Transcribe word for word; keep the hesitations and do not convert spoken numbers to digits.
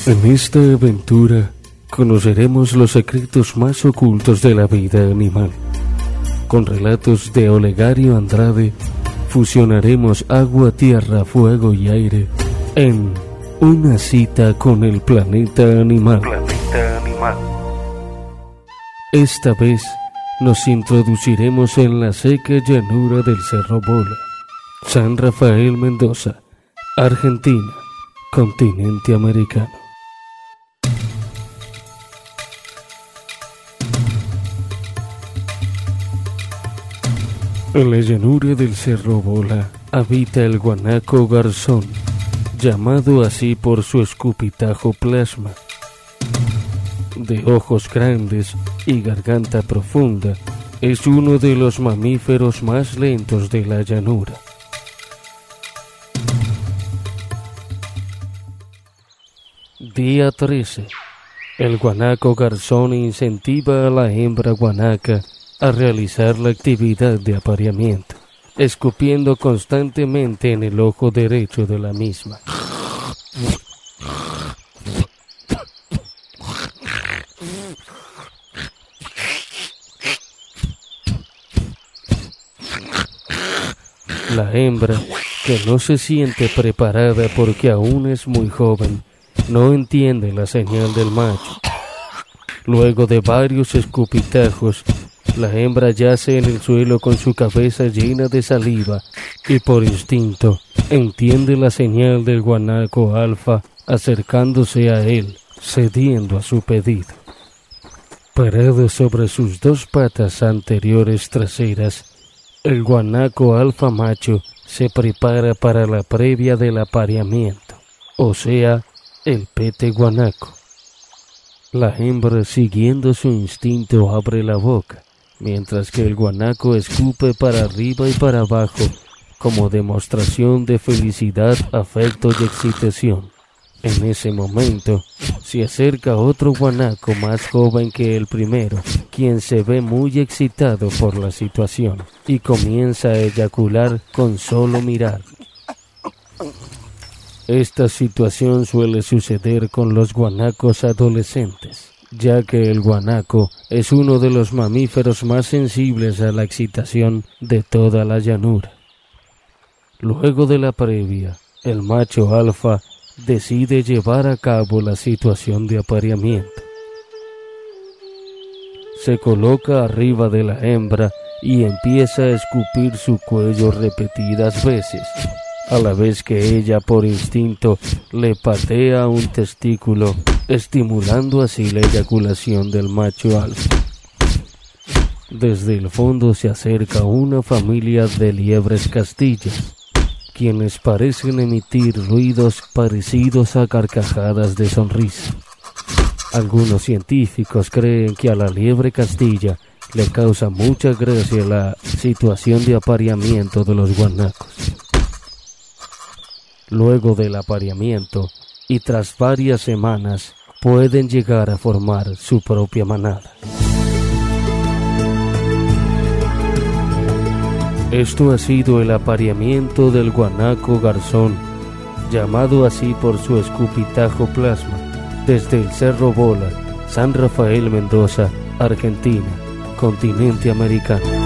En esta aventura conoceremos los secretos más ocultos de la vida animal. Con relatos de Olegario Andrade, fusionaremos agua, tierra, fuego y aire en Una cita con el planeta animal. Planeta Animal. Esta vez nos introduciremos en la seca llanura del Cerro Bola, San Rafael, Mendoza, Argentina, continente americano. En la llanura del Cerro Bola habita el guanaco garzón, llamado así por su escupitajo plasma. De ojos grandes y garganta profunda, es uno de los mamíferos más lentos de la llanura. Día trece. El guanaco garzón incentiva a la hembra guanaca a realizar la actividad de apareamiento, escupiendo constantemente en el ojo derecho de la misma. La hembra, que no se siente preparada porque aún es muy joven, no entiende la señal del macho. Luego de varios escupitajos, la hembra yace en el suelo con su cabeza llena de saliva y por instinto entiende la señal del guanaco alfa acercándose a él, cediendo a su pedido. Parado sobre sus dos patas anteriores traseras, el guanaco alfa macho se prepara para la previa del apareamiento, o sea, el pete guanaco. La hembra, siguiendo su instinto, abre la boca, mientras que el guanaco escupe para arriba y para abajo como demostración de felicidad, afecto y excitación. En ese momento se acerca otro guanaco más joven que el primero, quien se ve muy excitado por la situación y comienza a eyacular con solo mirar. Esta situación suele suceder con los guanacos adolescentes, ya que el guanaco es uno de los mamíferos más sensibles a la excitación de toda la llanura. Luego de la previa, el macho alfa decide llevar a cabo la situación de apareamiento. Se coloca arriba de la hembra y empieza a escupir su cuello repetidas veces, a la vez que ella por instinto le patea un testículo, estimulando así la eyaculación del macho alfa. Desde el fondo se acerca una familia de liebres castillas, quienes parecen emitir ruidos parecidos a carcajadas de sonrisa. Algunos científicos creen que a la liebre castilla le causa mucha gracia la situación de apareamiento de los guanacos. Luego del apareamiento, y tras varias semanas, pueden llegar a formar su propia manada. Esto ha sido el apareamiento del guanaco garzón, llamado así por su escupitajo plasma, desde el Cerro Bola, San Rafael, Mendoza, Argentina, continente americano.